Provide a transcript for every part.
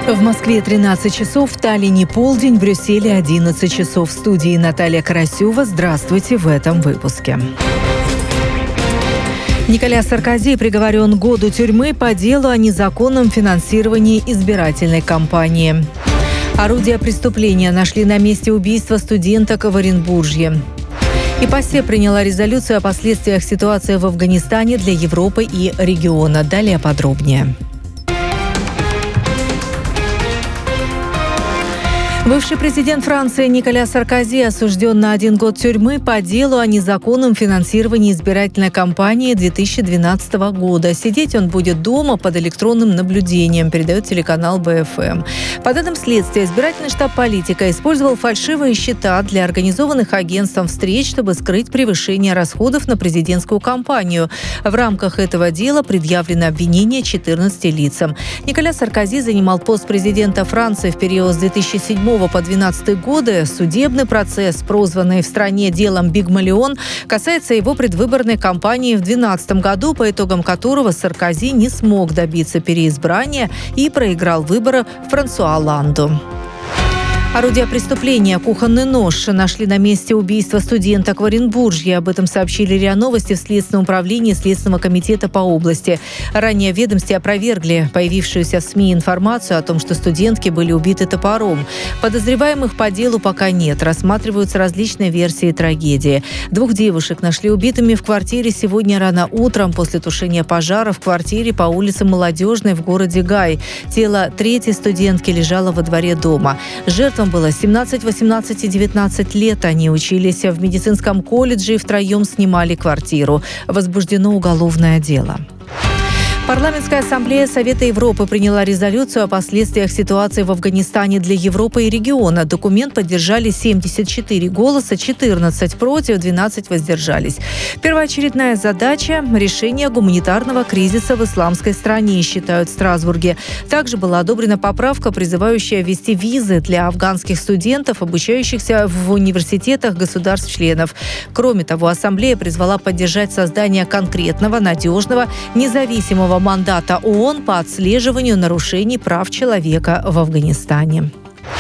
В Москве 13 часов, в Таллине полдень, в Брюсселе 11 часов. В студии Наталья Карасева. Здравствуйте в этом выпуске. Николя Саркози приговорен к году тюрьмы по делу о незаконном финансировании избирательной кампании. Орудия преступления нашли на месте убийства студенток в Оренбурге. И ПАСЕ приняла резолюцию о последствиях ситуации в Афганистане для Европы и региона. Далее подробнее. Бывший президент Франции Николя Саркози осужден на 1 год тюрьмы по делу о незаконном финансировании избирательной кампании 2012 года. Сидеть он будет дома под электронным наблюдением, передает телеканал БФМ. По данным следствия, избирательный штаб политика использовал фальшивые счета для организованных агентством встреч, чтобы скрыть превышение расходов на президентскую кампанию. В рамках этого дела предъявлено обвинение 14 лицам. Николя Саркози занимал пост президента Франции в период с 2007 по 2012 годы. Судебный процесс, прозванный в стране делом Бигмалион, касается его предвыборной кампании в 2012 году, по итогам которого Саркози не смог добиться переизбрания и проиграл выборы Франсуа Олланду. Орудие преступления, кухонный нож, нашли на месте убийства студенток в Оренбурге. Об этом сообщили РИА Новости в Следственном управлении Следственного комитета по области. Ранее в ведомстве опровергли появившуюся в СМИ информацию о том, что студентки были убиты топором. Подозреваемых по делу пока нет. Рассматриваются различные версии трагедии. 2 девушек нашли убитыми в квартире сегодня рано утром после тушения пожара в квартире по улице Молодежной в городе Гай. Тело 3-й студентки лежало во дворе дома. Жертвам было 17, 18 и 19 лет. Они учились в медицинском колледже и втроем снимали квартиру. Возбуждено уголовное дело. Парламентская ассамблея Совета Европы приняла резолюцию о последствиях ситуации в Афганистане для Европы и региона. Документ поддержали 74 голоса, 14 против, 12 воздержались. Первоочередная задача – решение гуманитарного кризиса в исламской стране, считают в Страсбурге. Также была одобрена поправка, призывающая ввести визы для афганских студентов, обучающихся в университетах государств-членов. Кроме того, ассамблея призвала поддержать создание конкретного, надежного, независимого мандата ООН по отслеживанию нарушений прав человека в Афганистане.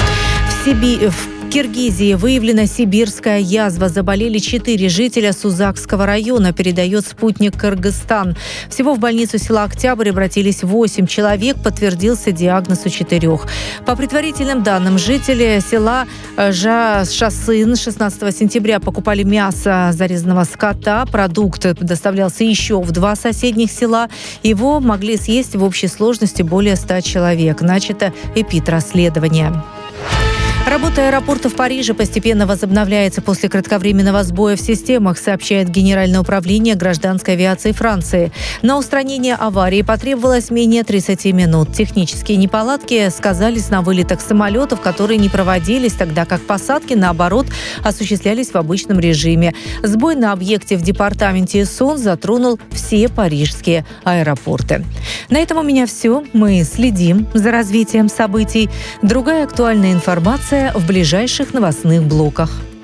В Киргизии выявлена сибирская язва. Заболели 4 жителя Сузакского района, передает «Спутник Кыргызстан». Всего в больницу села Октябрь обратились 8 человек, подтвердился диагноз у 4. По предварительным данным, жители села Шасын 16 сентября покупали мясо зарезанного скота. Продукт доставлялся еще в 2 соседних села. Его могли съесть в общей сложности более 100 человек. Начато эпид-расследование. Работа аэропорта в Париже постепенно возобновляется после кратковременного сбоя в системах, сообщает Генеральное управление гражданской авиации Франции. На устранение аварии потребовалось менее 30 минут. Технические неполадки сказались на вылетах самолетов, которые не проводились, тогда как посадки, наоборот, осуществлялись в обычном режиме. Сбой на объекте в департаменте Эссон затронул все парижские аэропорты. На этом у меня все. Мы следим за развитием событий. Другая актуальная информация в ближайших новостных блоках.